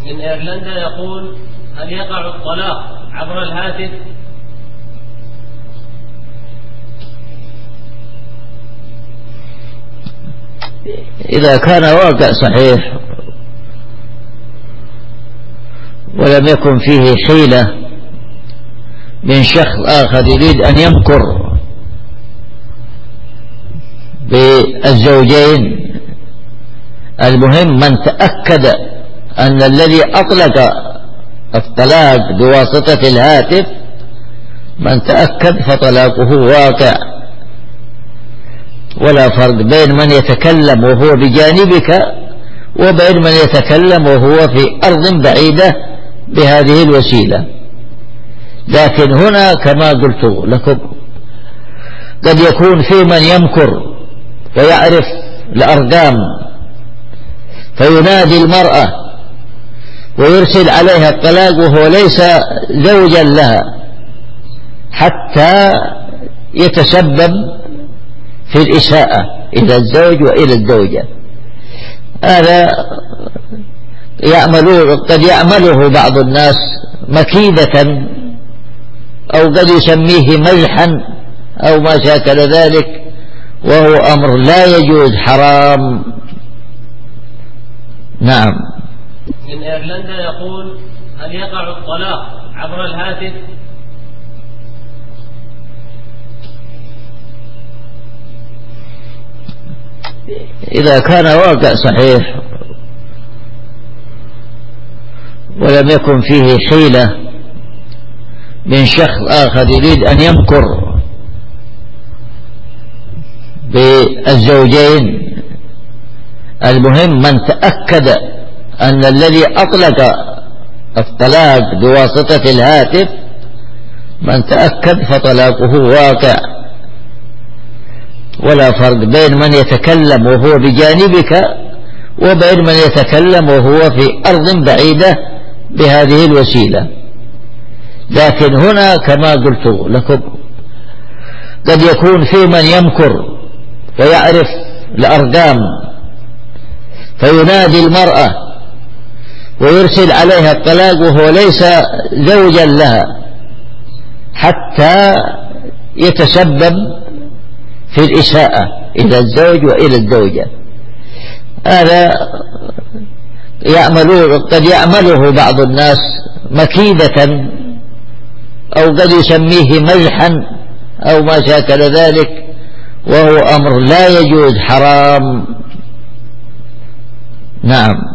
من ايرلندا يقول: هل يقع الطلاق عبر الهاتف؟ إذا كان واقع صحيح ولم يكن فيه حيلة من شخص آخر يريد أن يمكر بالزوجين، المهم من تأكد أن الذي أطلق الطلاق بواسطة الهاتف من تأكد فطلاقه واقع، ولا فرق بين من يتكلم وهو بجانبك وبين من يتكلم وهو في أرض بعيدة بهذه الوسيلة. لكن هنا كما قلت لكم قد يكون في من يمكر ويعرف الأرقام فينادي المرأة ويرسل عليها الطلاق وهو ليس زوجا لها حتى يتسبب في الإساءة إلى الزوج وإلى الزوجة. هذا قد يعمله بعض الناس مكيدة أو قد يسميه مزحا أو ما شاكل ذلك، وهو أمر لا يجوز، حرام. نعم. من ايرلندا يقول: هل يقع الطلاق عبر الهاتف؟ إذا كان واقع صحيح ولم يكن فيه حيلة من شخص آخر يريد أن يمكر بالزوجين، المهم من تأكد أن الذي أطلق الطلاق بواسطة الهاتف من تأكد فطلاقه واقع، ولا فرق بين من يتكلم وهو بجانبك وبين من يتكلم وهو في أرض بعيدة بهذه الوسيلة. لكن هنا كما قلت لكم قد يكون في من يمكر ويعرف الأرقام فينادي المرأة ويرسل عليها الطلاق وهو ليس زوجا لها حتى يتسبب في الإساءة إلى الزوج وإلى الزوجة. هذا قد يعمله بعض الناس مكيدة أو قد يسميه مزحا أو ما شاكل ذلك، وهو أمر لا يجوز، حرام. نعم.